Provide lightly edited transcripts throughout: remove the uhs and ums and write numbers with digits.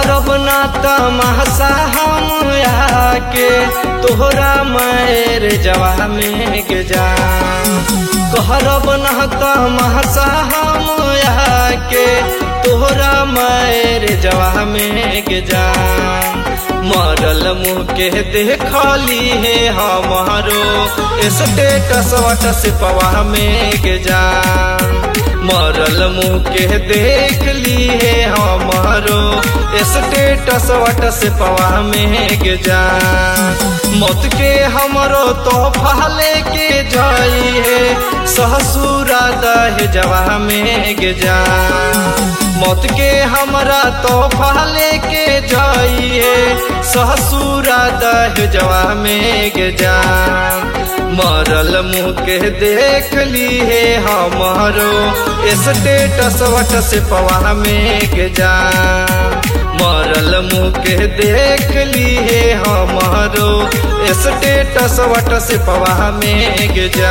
कहरब ना तमाशा हम आके तोहरा मैर जवा में के जा। कहरब ना तमाशा हम आके तोहरा मैर जवा में के जा। मरल मुँह के देखली है हमारो स्टेटस वटस पवा में के जा। मरल मुँह के देख ली है हमारो स्टेटस वटस पवा में के जा। मौत के हमरो तोहफा लेके जाई है ससुरा दहेजवा में के जा। मौत के हमरा तोहफा लेके जाई है ससुरा दहेजवा में के जा। मरल मुँह के देख ली है हमारो स्टेटस वटस पवा में के जा। मरल मुँह के देख ली है हमारो स्टेटस वटस पवा में के जा।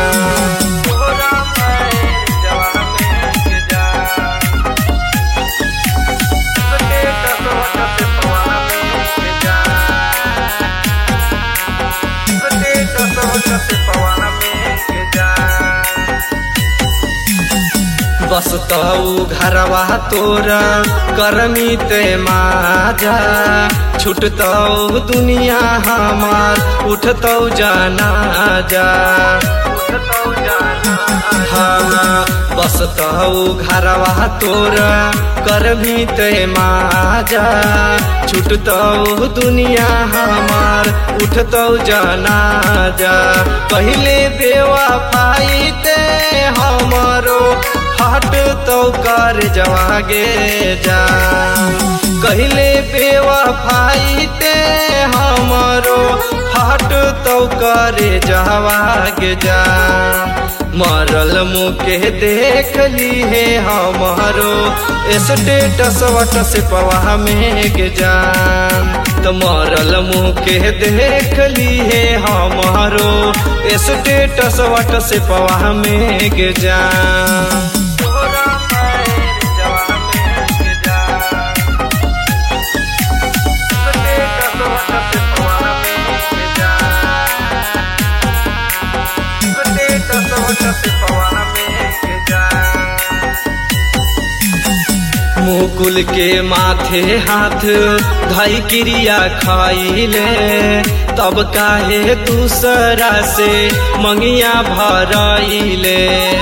बस तऊ घरवा तोरा करमी ते माजा। छुटतौ दुनिया हमार उठतौ जाना जा। हाँ बस तऊ घरवा तोरा करमी ते माजा। छुटतौ दुनिया हमार उठतौ जाना जा। पहले बेवफाई ते हमारो हट तो कर जवागे जा। कहले बेवफाई ते हमारो हट तो कर जवागे जा। मरल मुँह के देख ली है हमारो स्टेटस वटस पवा में के जा। तो मरल मुँह के देख ली है हमारो स्टेटस वटस पवा में के जा। मुकुल के माथे हाथ धाई क्रिया खाइले। तब काहे दूसरा से मंगिया भराइले।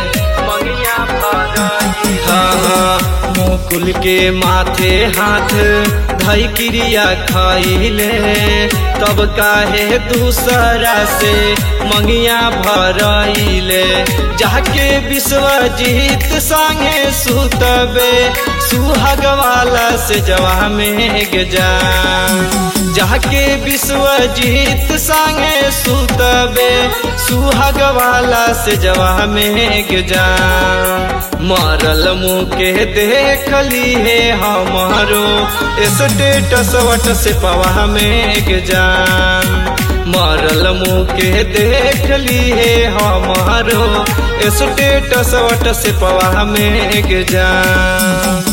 हाँ मुकुल के माथे हाथ धाई क्रिया खाइले। तब काहे दूसरा से मंगिया भराइले। जाके विश्वजीत संगे सुतबे सुहाग वाला से जवा में के जा। जाके विश्वजीत संगे सुतबे सुहाग वाला से जवा में के जा। मरल मुँह के देख ली है हमारो स्टेटस वटस पवा में के जा। मरल मुँह के देख ली है हमारो स्टेटस वटस पवा में के जा।